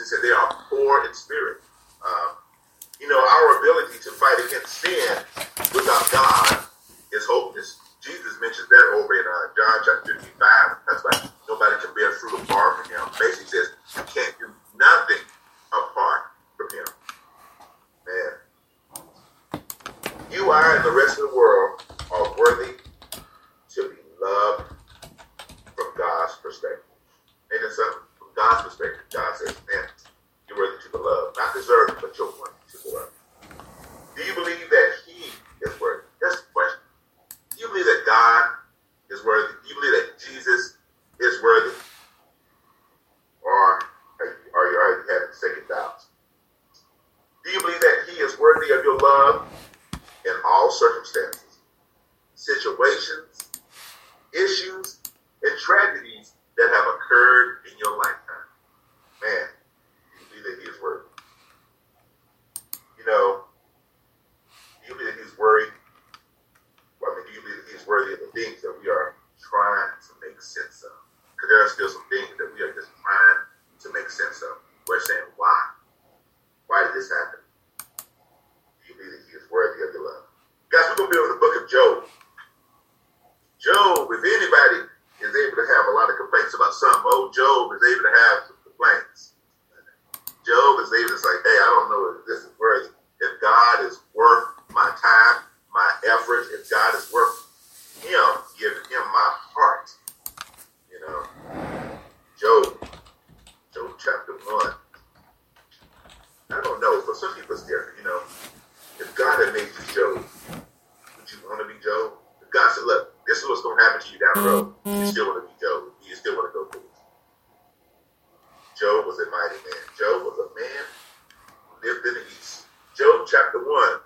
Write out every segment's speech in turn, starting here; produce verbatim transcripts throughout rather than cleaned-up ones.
said they are poor in spirit. Um, you know, our ability to fight against sin without God is hopeless. Jesus mentions that over in uh, John chapter fifty-five. That's why nobody can bear fruit apart from him. Basically says you can't do nothing apart from him. Man, you, I, and the rest of the world are worthy to be loved from God's perspective. And it's something from God's perspective. God says, man, you're worthy to be loved. Not deserving, but you're worthy to be loved. Do you believe that he is worthy? That's the question. Do you believe that God is worthy? Do you believe that Jesus is worthy? Or are you, are you already having second doubts? Do you believe that he is worthy of your love in all circumstances, situations, issues, and tragedies that have occurred in your lifetime? Man, do you believe that he is worthy? You know, do you believe that he's worthy? I mean, do you believe that he's worthy of the things that we are trying to make sense of? Because there are still some things that we are just trying to make sense of. We're saying, why? Why did this happen? Do you believe that he is worthy of your love? Guys, we're going to be on the book of Job. Job, if anybody is able to have a lot of complaints about something, oh, Job is able to have some complaints. Job is able to say, hey, I don't know if this is worthy. If God is worth my time, my effort, if God is worth him, giving him my heart. You know, Job, Job chapter one. I don't know, for some people it's different, you know. If God had made you Job, would you want to be Job? If God said, look, this is what's going to happen to you down the road, you still want to be Job. You still want to go through it. Job was a mighty man. Job was a man who lived in the east. Job chapter one.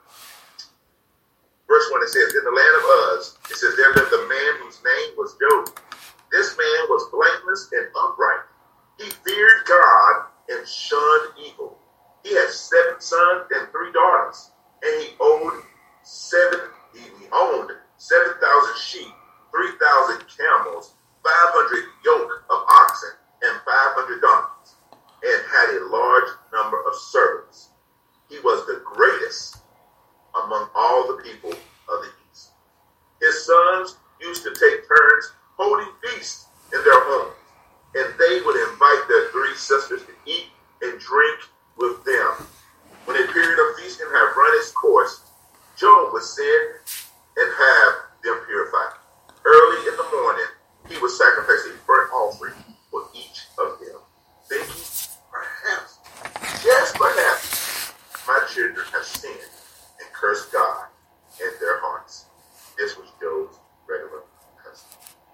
Verse one, it says, in the land of Uz, it says, there lived a man whose name was Job. This man was blameless and upright. He feared God and shunned evil. He had seven sons and three daughters, and he owned seven, he owned seven thousand sheep, three thousand camels, five hundred yoke of oxen, and five hundred donkeys, and had a large number of servants. He was the greatest among all the people of the east. His sons used to take turns holding feasts in their homes, and they would invite their three sisters to eat and drink with them. When a period of feasting had run its course, Job would send and have them purified. Early in the morning, he would sacrifice a burnt offering for each of them, thinking, perhaps, just perhaps, my children have sinned and cursed God in their hearts. This was Job's regular custom.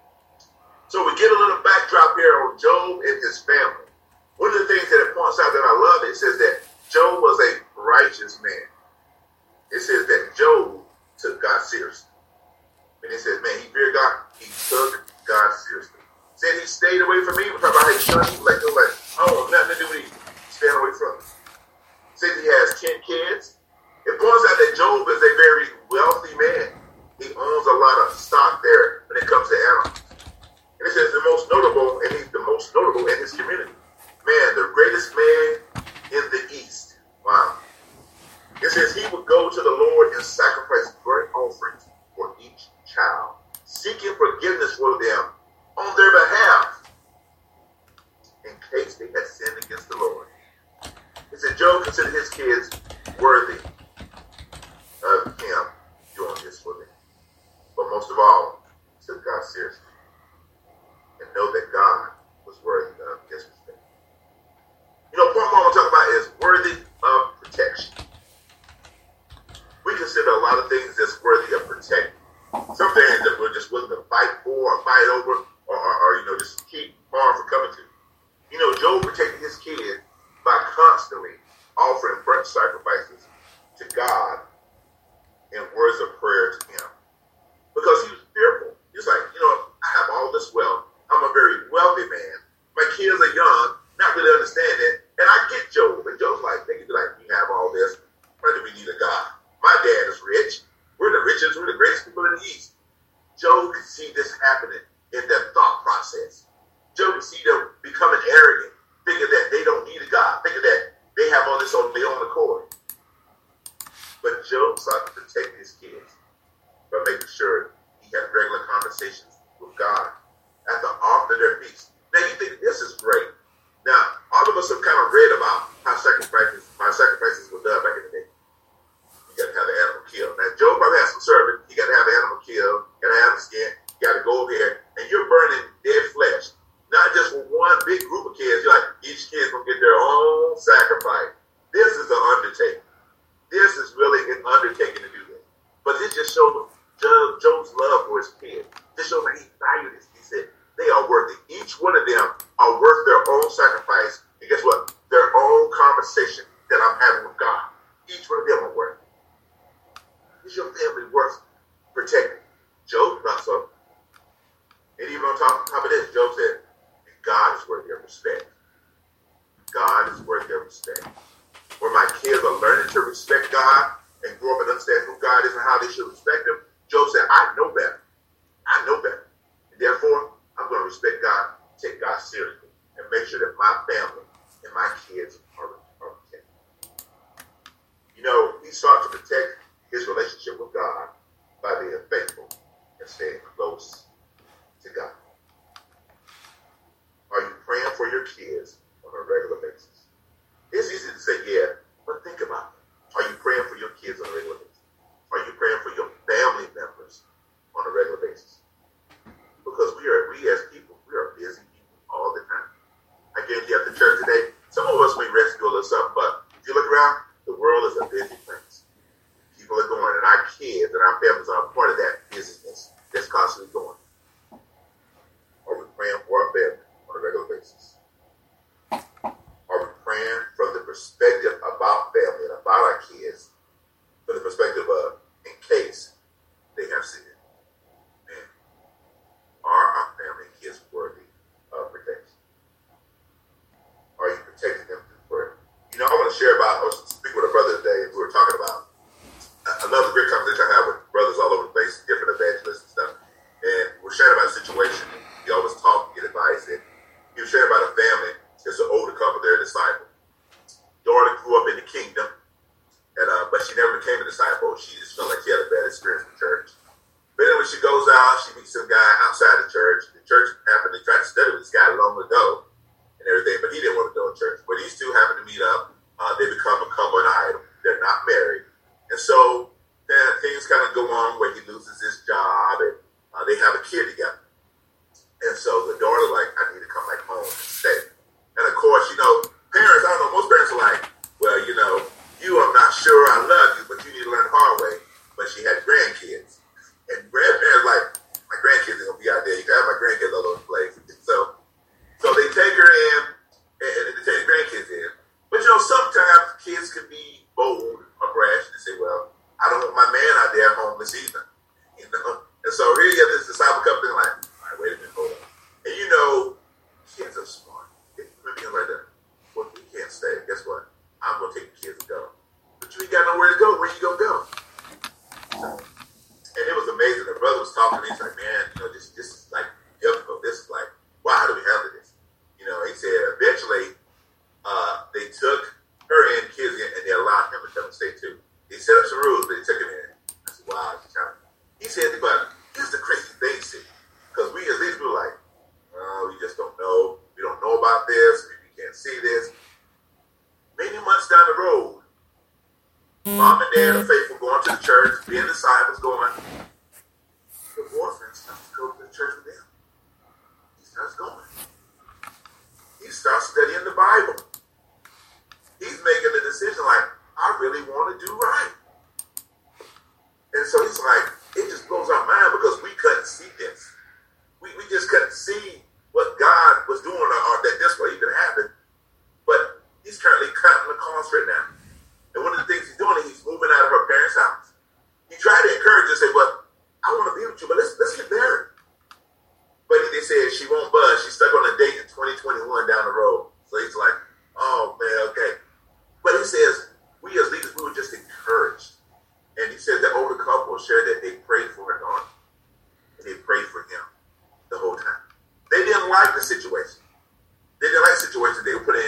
So we get a little backdrop here on Job and his family. One of the things that it points out that I love, it says that Job was a righteous man. It says that Job took God seriously. And it says, man, he feared God. He took God seriously. Said he stayed away from evil. Talking about his son, he was like, like, I don't want nothing to do with evil. Stand away from it. Said he has ten kids. It points out that Job is a very wealthy man. He owns a lot of stock there when it comes to animals. And it says the most notable, and he's the most notable in his community. Man, the greatest man in the East. Wow. It says he would go to the Lord and sacrifice burnt offerings for each child, seeking forgiveness for them on their behalf in case they had sinned against the Lord. It said Job considered his kids worthy of him doing this for them. But most of all, he took God seriously and know that God was worthy of his respect. You know, point one I'm talking about is worthy of protection. We consider a lot of things that's worthy of protecting. Some things that we're just willing to fight for or fight over or, or, or you know, just keep harm from coming to. You know, Job protected his kids by constantly offering burnt sacrifices to God in words of prayer to him. Because he was fearful. He was like, you know, I have all this wealth. I'm a very wealthy man. My kids are young, not really understanding. And I get Job. And Job's like, they can be like, you have all this. Why do we need a God? My dad is rich. We're the richest. We're the greatest people in the East. Job could see this happening in their thought process. Job could see them becoming arrogant, thinking that they don't need a God, thinking that they have all this on their own accord. But Job sought to protect his kids by making sure he had regular conversations with God at the altar of their feast. Now you think this is great. Now, all of us have kind of read about how sacrifices, how sacrifices were done back in the day. You got to have the animal killed. Now, Job probably has some servant. You got to have the animal killed. You got to have the skin. You got to go over here, and you're burning dead flesh. Not just with one big group of kids. You're like, each kid's going to get their own sacrifice. This is an undertaking. This is really an undertaking to do this. But this just shows Job, Job's love for his kids. This shows that he valued this. He said, they are worth it. Each one of them are worth their own sacrifice. And guess what? Their own conversation that I'm having with God. Each one of them are worth it. Is your family worth protecting? Job thought so. And even on top, top of this, Job said, God is worthy of respect. God is worthy of respect. Where my kids are learning to respect God and grow up and understand who God is and how they should respect him, Job said, I know better. I know better. And therefore, I'm going to respect God, take God seriously, and make sure that my family and my kids are, are protected. You know, he sought to protect his relationship with God by being faithful and staying close to God. Are you praying for your kids on a regular basis? It's easy to say, yeah, but think about it. Are you praying for your kids on a regular basis? Are you praying for your family members on a regular basis? Because we are, we as people, we are busy people all the time. I guarantee at the church today, some of us may rest go a little something, but if you look around, the world is a busy place. People are going, and our kids and our families are a part of that busyness that's constantly going. Are we praying for our family on a regular basis? Are we praying from the perspective about family and about our kids, from the perspective of in case they have sinned? Man, are our family and kids worthy of protection? Are you protecting them through prayer? You know, I want to share about, I was speaking with a brother today, and we were talking about another great conversation I have with brothers all over the place, different evangelists and stuff. And we're sharing about a situation. We always talk, get advice. And he was sharing about a family. It's an older couple, they're a disciple. Daughter grew up in the kingdom, and uh, but she never became a disciple. She just felt like she had a bad experience with church. But then when she goes out, she meets some guy outside the church. The church happened to try to study with this guy long ago and everything, but he didn't want to go to church. But these two happen to meet up. Uh, they become a couple and item. They're not married. And so then things kind of go on where he loses his job, and uh, they have a kid together. And so the daughter like, I need to come back home and stay. And of course, you know, parents, I don't know, most parents are like, well, you know, you, I'm not sure I love you, but you need to learn the hard way. But she had grandkids. And grandparents like, my grandkids are going to be out there. You can have my grandkids all over the place. So, so they take her in, and, and they take the grandkids in. But, you know, sometimes kids can be bold or brash and say, well, I don't want my man out there homeless either. You know? And so here you have this disciple couple like, all right, wait a minute, hold on. And you know, kids are smart. Right there. Well, we can't stay. Guess what? I'm going to take the kids and go. But you ain't got nowhere to go. Where you going to go? And it was amazing. The brother was talking to me. He's like, man, you know, this, this is like difficult. This is like, wow, how do we handle this? You know, he said eventually uh, they took her and kids in, and they allowed him to come and stay too. They set up some rules, but they took him in. I said, wow. He said, but here's the crazy thing, see, because we as leaders, we were like, oh, we just don't know. We don't know about this. We can't see this. Many months down the road, mom and dad are faithful, going to the church, being disciples, going. The boyfriend starts to go to the church with them. He starts going. He starts studying the Bible. He's making a decision like, I really want to do right. And so he's like, it just blows our mind because we couldn't see this. We, we just couldn't see what God was doing or, or that this way even happened. But he's currently cutting the cost right now. And one of the things he's doing is he's moving out of her parents' house. He tried to encourage her and say, well, I want to be with you, but let's let's get married. But they said she won't budge. She's stuck on a date in twenty twenty-one down the road. So he's like, oh, man, okay. But he says, we as leaders, we were just encouraged. And he said the older couple shared that they prayed for her daughter. And they prayed for him the whole time. They didn't like the situation. They didn't like the situation they were put in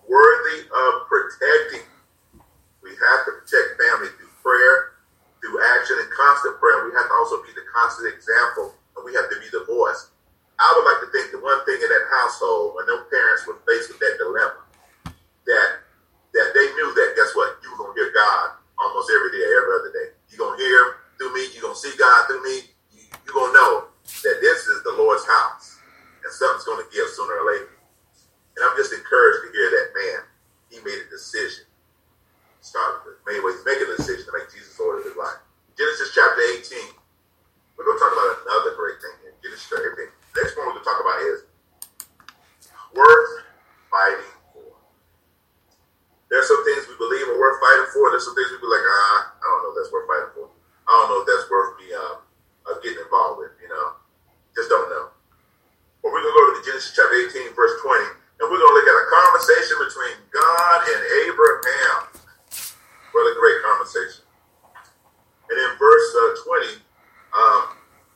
worthy of protecting. We have to protect family through prayer, through action and constant prayer. We have to also be the constant example, and we have to be the voice. I would like to think the one thing in that household, when those parents were faced with that dilemma, that that they knew that, guess what? You were going to hear God almost every day, every other day. You're going to hear through me. You're going to see God through me. You're going to know that this is the Lord's house, and something's going to give sooner or later. And I'm just encouraged to hear that, man, he made a decision. Started to, made, he's making a decision to make Jesus Lord of his life. Genesis chapter eighteen. We're going to talk about another great thing here. Genesis chapter eighteen. Next one we're going to talk about is worth fighting for. There's some things we believe are worth fighting for. There's some things we be like, ah, I don't know if that's worth fighting for. I don't know if that's worth me uh, uh, getting involved with, you know. Just don't know. But we're going to go to Genesis chapter eighteen, verse twenty, and we're going to look at a conversation between God and Abraham. What a great conversation. And in verse uh, twenty, um,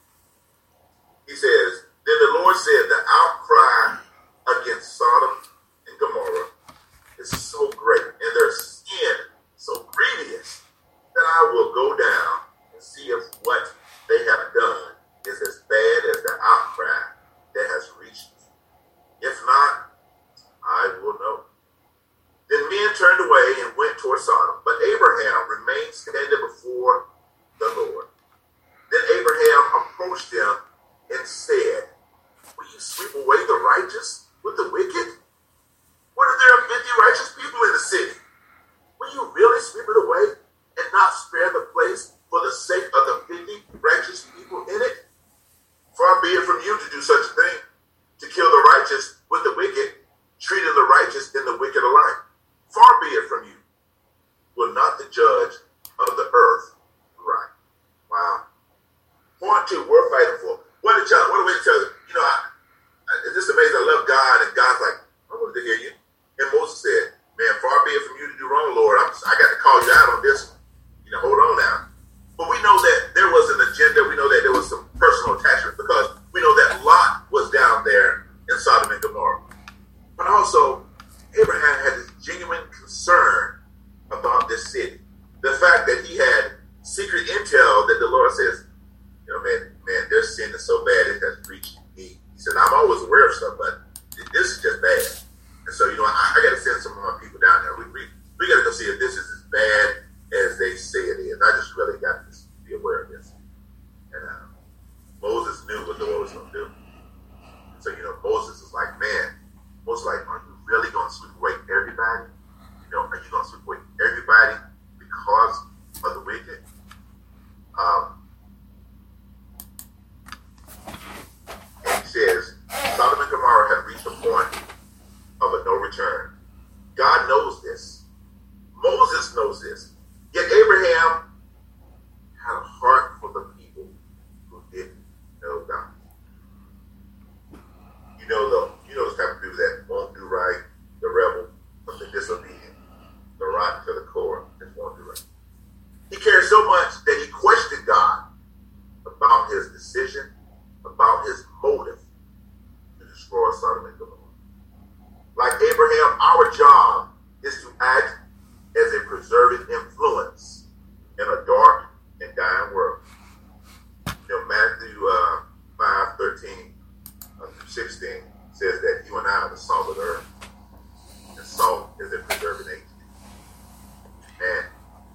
he says, then the Lord said, the outcry against Sodom and Gomorrah is so great, and their sin so grievous, that I will go down and see if what they have done is as bad as the outcry that has reached me. If not, I will know. Then men turned away and went toward Sodom, but Abraham remained standing before the Lord. Then Abraham approached him and said, will you sweep away the righteous with the wicked? What if there are fifty righteous people in the city? Will you really sweep it away and not spare the place for the sake of the fifty righteous people in it? Far be it from you to do such a thing, to kill the righteous with the wicked, treating the righteous and the wicked alike. Far be it from you. Will not the judge of the earth right? Wow. Point two, we're fighting for. What did y'all, what do we tell you? You know, I, I, it's just amazing. I love God, and God's like, I wanted to hear you. And Moses said, man, far be it from you to do wrong, Lord. I'm, I got to call you out on this. You know, hold on now. But we know that there was an agenda. We know that there was some personal attachment, because we know that Lot was down there in Sodom and Gomorrah. But also, Abraham had this genuine concern about this city. The fact that he had secret intel that the Lord says, you know, man, man, their sin is so bad it has reached me. He said, I'm always aware of stuff, but this is just bad. And so, you know, I, I got to send some of my people down there. We we, we got to go see if this is as bad as they say it is. I just really got to be aware of this. And uh, Moses knew what the Lord was going to do. And so, you know, Moses was like, man, Moses like, are you really going to sweep away everybody? You know, are you going to sweep away everybody because of the wicked? Um, and he says, Sodom and Gomorrah have reached a point of a no return. God knows this. Moses knows this. Yet Abraham had a heart for the people who didn't know God. You know the you know those type of people that won't do right, the rebel, the disobedient, the rotten to the core, that won't do right. He cared so much that he questioned God about his decision, about his motive to destroy Sodom and Gomorrah. Like Abraham, our job is to act as a preserving influence in a dark and dying world. You know, Matthew uh, five, thirteen uh, through sixteen says that you and I are the salt of the earth. And salt is a preserving agent. And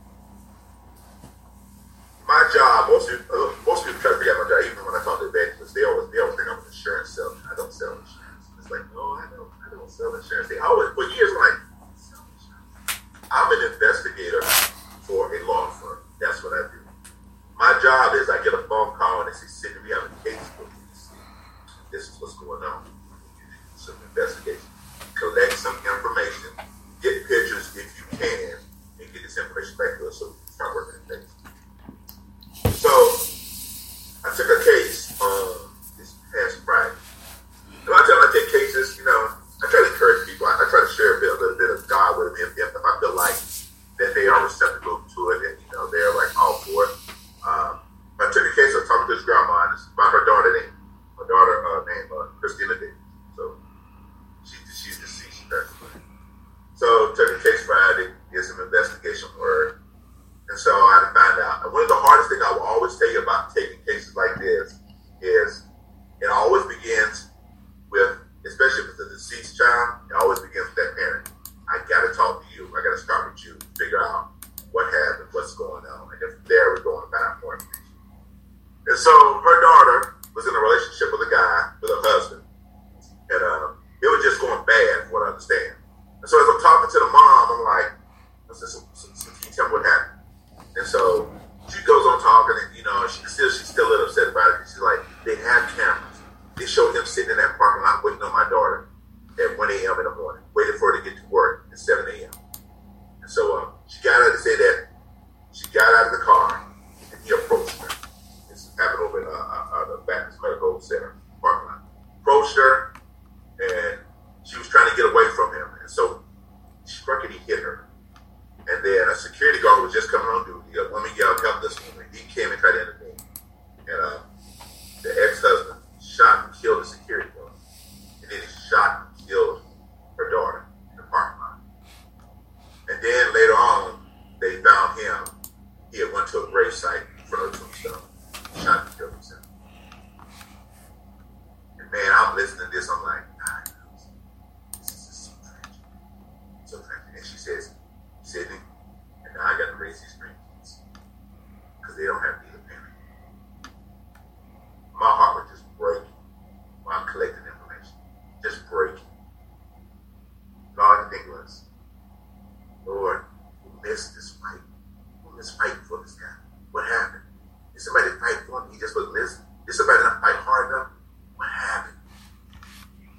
my job, most people, uh, most people try to figure out my job, even when I talk to evangelists, they always, they always think I'm an insurance salesman. I don't sell insurance. It's like, no, I don't, I don't sell insurance. They always, for years, like, I'm an investigator for a law firm. That's what I do. My job is I get a phone call and they say, Sidney, we have a case for you to see. This is what's going on. Some investigation. Collect some information. Get pictures if you can. And get this information back to us so we can start working the case. So, I took a case on this past Friday. A lot of times I take cases, you know, I try to encourage people. I, I try to share a, bit, a little bit of God with them if, if I feel like that they are receptive to it and, you know, they're like all for it. Um, I took a case, I talked to this grandma, and it's about her daughter named, my daughter uh, named uh, Christina Davis. So she, she's deceased, she passed away.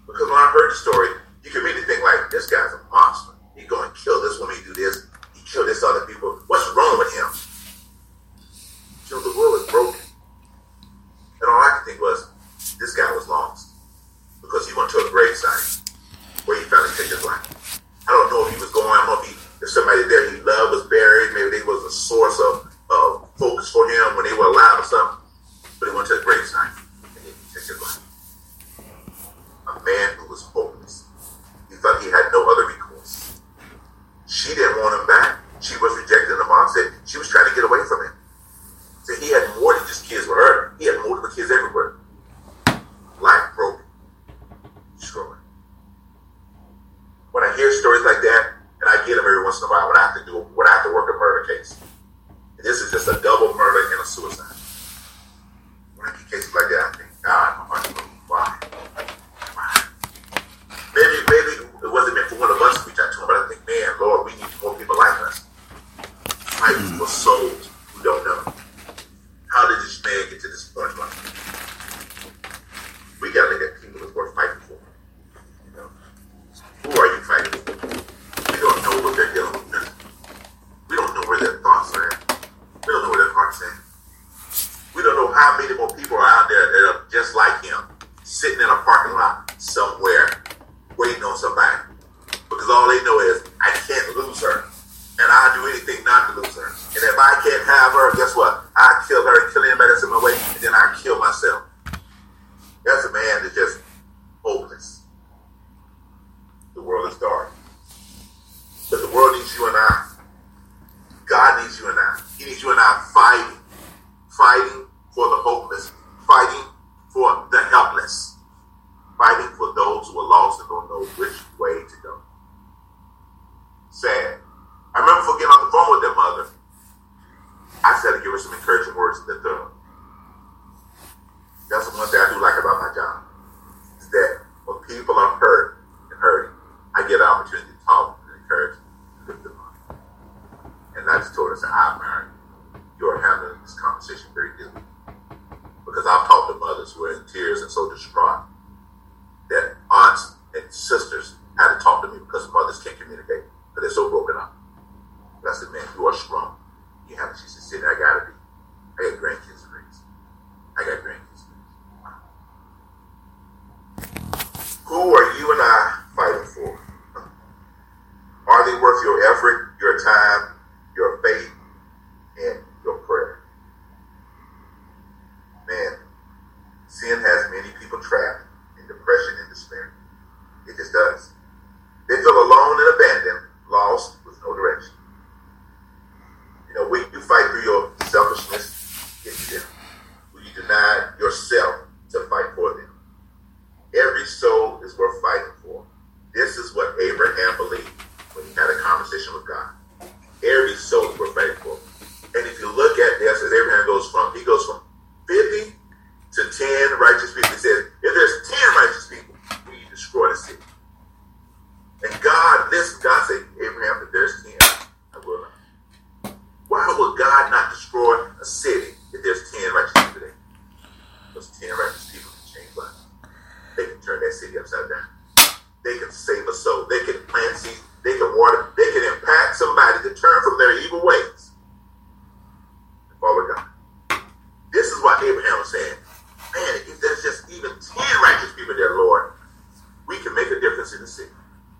Because when I heard the story, you can really think like, this guy's a monster. He's going to kill this woman, he do this, he kill this other people. What's wrong with him? You know, the world is broken. And all I could think was, this guy was lost. Because he went to a gravesite where he finally took his life. I don't know if he was going, I don't know if, he, if somebody there he loved was buried, maybe they was a source of, of focus for him when they were alive or something. But he went to a gravesite and he took his life. A man who was hopeless. He thought he had no other recourse. She didn't want him back. She was rejecting him. Mom said she was trying to get away from him. So he had more than just kids with her. He had multiple kids everywhere. Life broken. Destroyed. When I hear stories like that, and I get them every once in a while when I have to do when I have to work a murder case. And this is just a double murder and a suicide. When I get cases like that, I think, God, my heart is broken. Why? Why? Maybe, maybe it wasn't meant for one of us to reach out to him, but I think, man, Lord, we need more people like us. Fighting for souls who don't know. How did this man get to this point in life? We got to look at people that's worth fighting for. You know, who are you fighting for? We don't know what they're dealing with. We don't know where their thoughts are at. We don't know where their heart's at. We don't know how many more people are out there that are just like him, sitting in a parking lot somewhere, waiting on somebody. Because all they know is, I can't lose her. And I'll do anything not to lose her. And if I can't have her, guess what? I kill her, kill anybody that's in my way, and then I kill myself. That's a man that's just hopeless. The world is dark. But the world needs you and I. God needs you and I. He needs you and I fighting. Fighting for the hopeless. Fighting for the helpless. Fighting for those who are lost and don't know which way to go. Sad. I remember for getting on the phone with their mother. I said to give her some encouraging words and then throw them. That's the one thing I do like about my job. Is that when people are hurt and hurting, I get an opportunity to talk and encourage and lift them up. And I just told her, I said, I admire you. You are handling this conversation very deeply. Because I've talked to mothers who are in tears and so distraught that aunts and sisters had to talk to me because mothers can't communicate because they're so broken up. But I said, man, you are strong. You have, she said, Sidney, I gotta be. I got grandkids to raise. I got grandkids to raise. Who are you and I fighting for? Are they worth your effort, your time, your faith, and your prayer? Man, sin has many people trapped in depression and despair. It just does. They feel alone and abandoned, lost with no direction. You know, when you fight through your selfishness, get you there. When you deny yourself to fight for them. Every soul is worth fighting for. This is what Abraham believed when he had a conversation with God. Every soul is worth fighting for. And if you look at this, as Abraham goes from, he goes from fifty to ten righteous people. He says, if there's ten righteous people, we destroy the city. And God, listen, God said, Abraham, if there's ten, I will not. Why would God not destroy a city if there's ten righteous people there? Those ten righteous people can change lives. They can turn that city upside down. They can save a soul. They can plant seeds. They can water. They can impact somebody to turn from their evil ways and follow God. This is what Abraham was saying. Man, if there's just even ten righteous people there, Lord, we can make a difference in the city.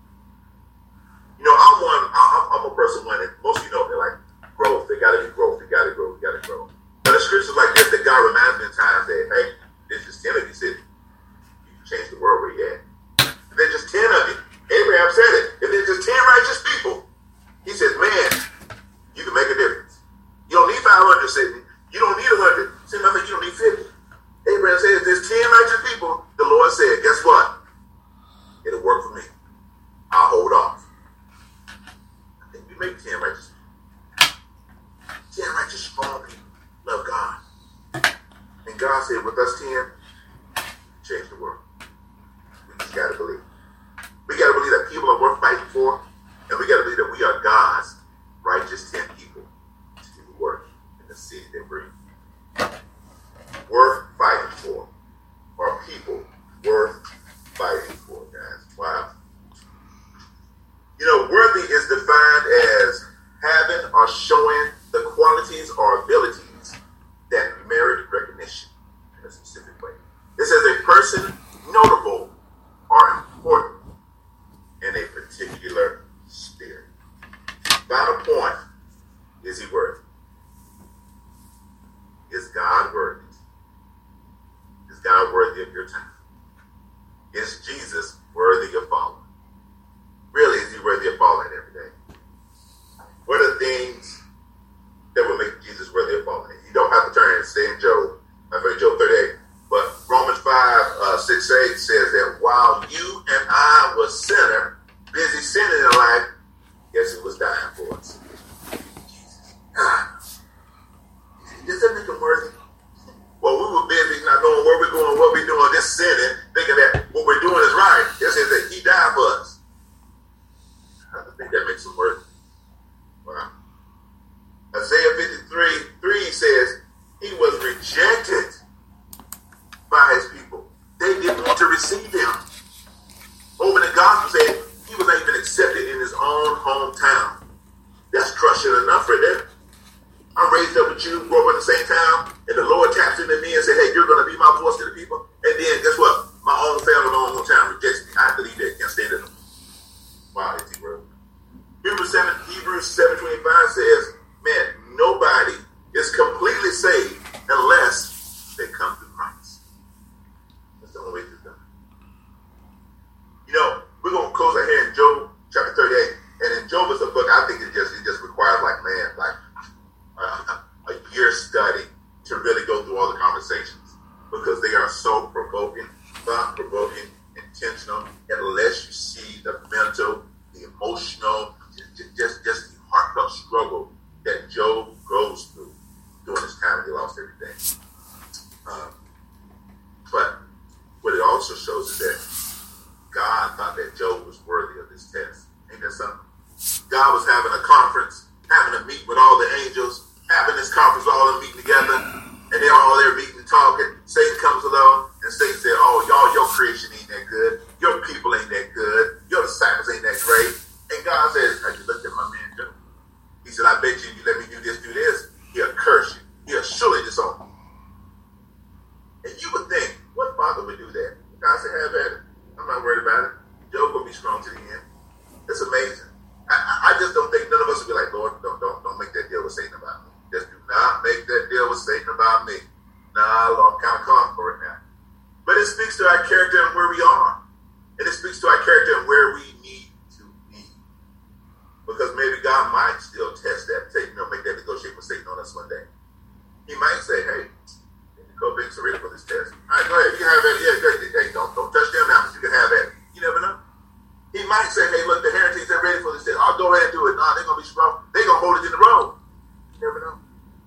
You know, I'm one. I'm, I'm a person one that most of you know they're like growth. They got to be growth. They got to grow. They got to grow. But the scriptures like this that God reminds me in times that, hey, there's just ten of you city. You can change the world where you're at. If there's just ten of you, Abraham said it. If there's just ten righteous people, he says, man, you can make a difference. You don't need five hundred sitting. You don't need one hundred. Same I think you don't need fifty. Abraham said, if there's ten righteous people, the Lord said, guess what? It'll work for me. I'll hold off. I think we make ten righteous people. ten righteous, strong people. Love God. And God said, with us ten, change the world. We just got to believe. We got to believe that people are worth fighting for, and we got to believe that we are God's righteous ten people to do the work in the city they bring. Worth fighting for, or people worth fighting for. sinner, busy sinning in life, guess who was dying for us? God. Does that make him worthy? Well, we were busy not knowing where we're going, what we're doing, just sinning, thinking that what we're doing is right. It says that he died for us. I think that makes him worthy. Wow. Isaiah fifty-three, three says, he was rejected by his people. They didn't want to receive him. Over in the gospel said, he was not even accepted in his own hometown. That's crushing enough right there. I'm raised up with you, grew up in the same town, and the Lord taps into me and said, hey, you're going to be my voice to the people. And then, guess what? My own family, my own hometown rejects me. I have to leave that. Can't stay there. Wow, it's world. Hebrews seven, Hebrews seven twenty-five says, man, nobody is completely saved unless they come to Christ. That's the only way to do it. You know, we're going to close our here in Job chapter thirty-eight. And in Job is a book, I think it just it just requires like, man, like uh, a year study to really go through all the conversations because they are so provoking, thought-provoking, intentional, unless you see the mental, the emotional, just, just, just the heartfelt struggle that Job goes through during this time he lost everything. Um, but what it also shows is that God thought that Job was worthy of this test. Ain't that something? God was having a conference, having a meet with all the angels, having this conference, all of them meeting together, and they're all there meeting and talking. Satan comes along, and Satan said, oh, y'all, your creation ain't that good. Your people ain't that good. Your disciples ain't that great. And God says, have you looked at my man Job? He said, I bet you, if you let me do this, do this, he'll curse you. He'll surely disown you. And you would think, what father would do that? God said, have at it. I'm not worried about it. Job will be strong to the end. It's amazing. I, I just don't think none of us would be like, Lord, don't, don't, don't make that deal with Satan about me. Just do not make that deal with Satan about me. Nah, Lord, I'm kind of calm for it now. But it speaks to our character and where we are. And it speaks to our character and where we need to be. Because maybe God might still test that, take, you know, make that negotiate with Satan on us one day. He might say, hey, go big so ready for this test. All right, go ahead. You can have that. Yeah, good. Hey, don't, don't touch them now, but you can have that. You never know. He might say, hey, look, the heretics are ready for this test. I'll go ahead and do it. Nah, they're going to be strong. They're going to hold it in the road. You never know.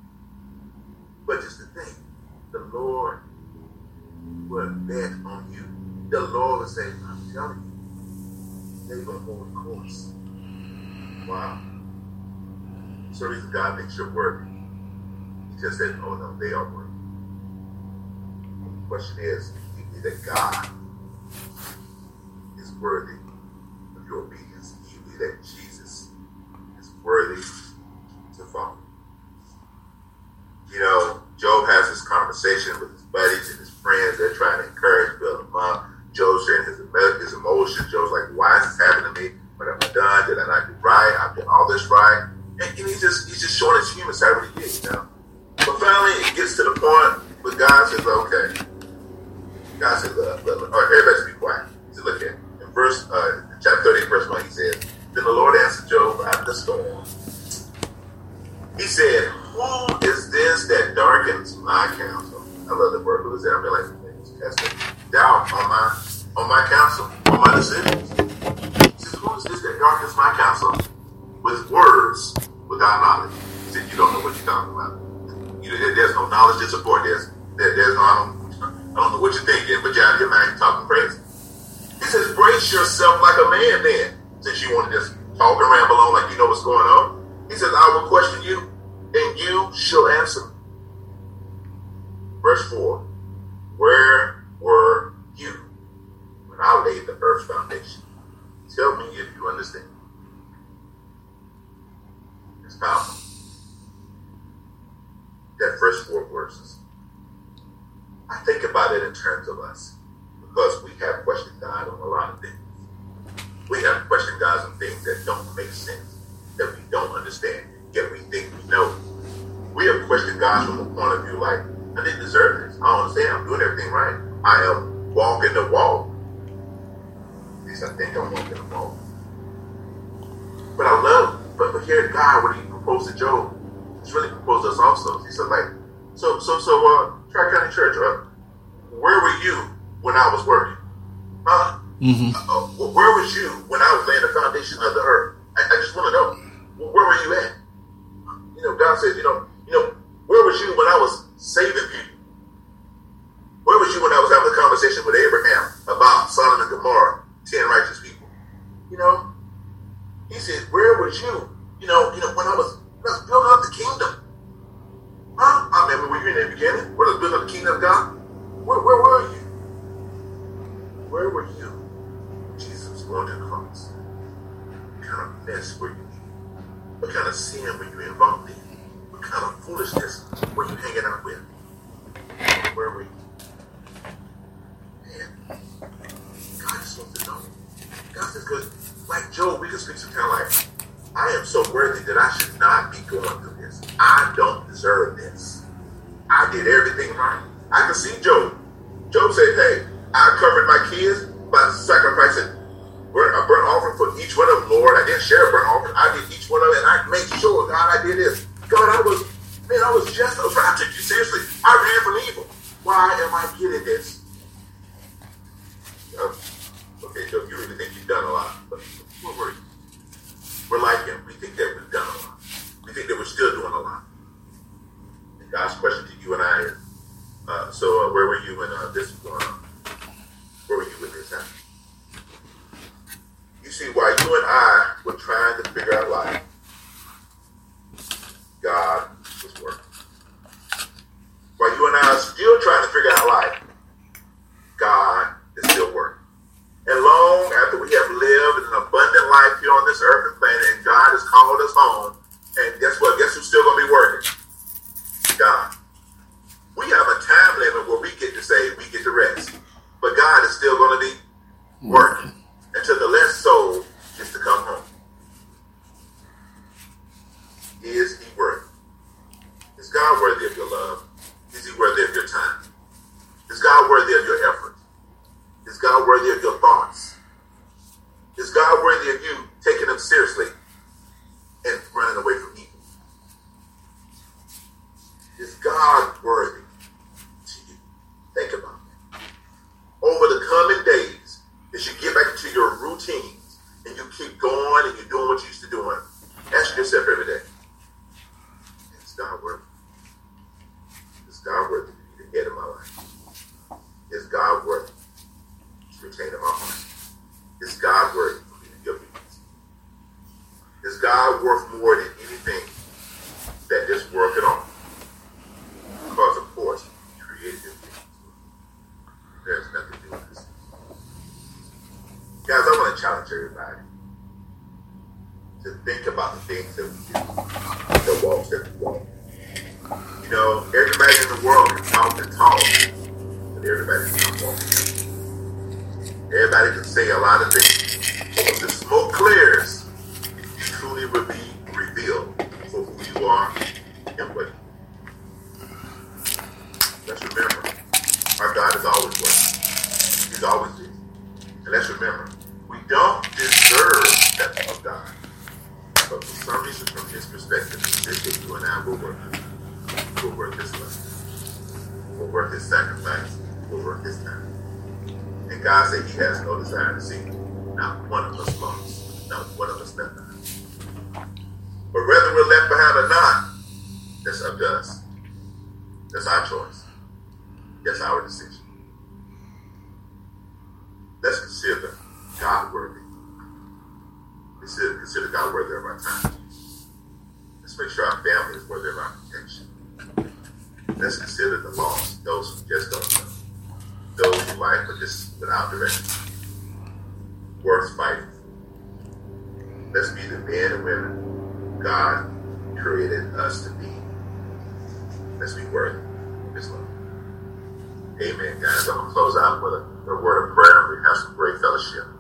But just to think, the Lord will bet on you. The Lord will say, I'm telling you, they're going to hold the course. Wow. So the reason God makes you worthy. He just said, oh, no, they are worthy. The question is, is that God is worthy of your obedience. You believe that Jesus is worthy to follow. You know, Job has this conversation with his buddies and his friends. They're trying to encourage, build him up. Job's sharing his, his emotions. Job's like, why is this happening to me? What have I done? Did I not do right? I've done all this right. And, and he's just he's just showing his human side what he did, you know. But finally, it gets to the point where God says, okay. God said, look, look, look. All right, everybody be quiet. He said, look at in verse, uh, chapter thirty, verse one, he says, then the Lord answered Job after the storm. He said, who is this that darkens my counsel? I love the word. Who is that? I mean, like, that's the doubt on my, on my counsel, on my decisions. He says, who is this that darkens my counsel with words without knowledge? He said, you don't know what you're talking about. You, there's no knowledge to support this. There, there's no, I don't, I don't know what you're thinking, but you're out of your mind talking crazy. He says, brace yourself like a man then, since you want to just talk and ramble on like you know what's going on. He says, I will question you, and you shall answer. Verse four, where were you when I laid the earth's foundation? Tell me if you understand. It's powerful. That first four verses. I think about it in terms of us, because we have questioned God on a lot of things. We have questioned God on things that don't make sense, that we don't understand, yet we think we know. We have questioned God from the point of view like, I didn't deserve this. I don't understand. I'm doing everything right. I am walking the walk. At least I think I'm walking the walk. But I love, but, but here God, when he proposed to Job, he's really proposed to us also. He said like, so, so, so, uh, Tri-County Church, uh, where were you when I was working? Huh? Mm-hmm. Uh, where was you when I was laying the foundation of the earth? I, I just want to know, where were you at? You know, God says, you know, you know, where was you when I was saving people? Where was you when I was having a conversation with Abraham about Sodom and Gomorrah, ten righteous people? You know, he said, where was you? You know, you know, when I was, when I was building up the kingdom. Huh? I remember when you were in the beginning, when I was building up the kingdom of God. Where, where were you? Where were you? Jesus was going to the cross. What kind of mess were you in? What kind of sin were you involved in? What kind of foolishness were you hanging out with? Where were you? Man, God just wants to know. God says, because like Job, we can speak some kind of like, I am so worthy that I should not be going through this. I don't deserve this. I did everything right. I can see Job. Job said, hey, I covered my kids by sacrificing burnt, a burnt offering for each one of them, Lord. I didn't share a burnt offering. I did each one of them, and I made sure, God, I did this. God, I was, man, I was just, I was right. I took you seriously. I ran from evil. Why am I getting this? Uh, okay, Job, you really think you've done a lot, but where were you? We're like him. We think that we've done a lot. We think that we're still doing a lot. And God's question to you and I is, uh, so uh, where were you when uh, this was going on? Where were you when this happened? You see, while you and I were trying to figure out life, God was working. While you and I are still trying to figure out life, God is still working. And long after we have lived an abundant life here on this earth and planet, and God has called us home, and guess what? Guess who's still going to be working? God. We have a time limit where we get to say we get to rest. But God is still going to be working until the last soul gets to come home. Is he worthy? Is God worthy of your love? Is he worthy of your time? Is God worthy of your effort? Is God worthy of your thoughts? Is God worthy of you taking him seriously and running away from evil? Is God worthy to you? Think about that. Over the coming days, as you get back into your routines and you keep going and you're doing what you used to doing, ask yourself every day, is God worthy? Is God worthy to be the head of my life? Is God worthy to retain in my heart? Is God worthy for me to give obedience? Is God worth more than anything that this world can offer? Because, of course, he created this. There's nothing to do with this. Guys, I want to challenge everybody to think about the things that we do, the walks that we walk. You know, everybody in the world can talk and talk, but everybody's not walking. Everybody can say a lot of things, but when the smoke clears, you truly will be revealed for who you are and what you are. Let's remember, our God is always working. He's always busy. And let's remember, we don't deserve that of God. But for some reason, from his perspective, this is you and I will work. We'll work this way. We'll work this sacrifice. We'll work this time. And God said he has no desire to see not one of us lost, not one of us left behind. But whether we're left behind or not, that's up to us. That's our choice. That's our decision. Let's consider God worthy. Consider, consider God worthy of our time. Let's make sure our family is worthy of our protection. Let's consider the lost, those who just don't know. Those who life are just without direction. Worth fighting. Let's be the men and women God created us to be. Let's be worthy of his love. Amen, guys. I'm going to close out with a, a word of prayer and we have some great fellowship.